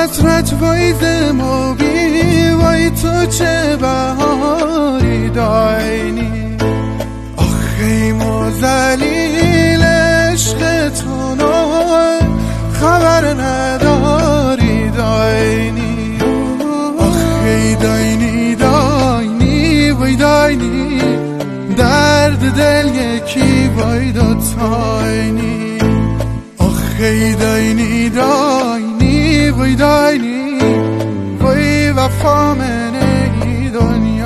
حسرت وای زموبی وای تو چه بهاری داینی آخی مزلیل عشق تو خبر نداری داینی آخی داینی داینی وای داینی درد دل یکی وای دوتاینی آخی داینی داینی وای داینی وای وفا من ای دنیا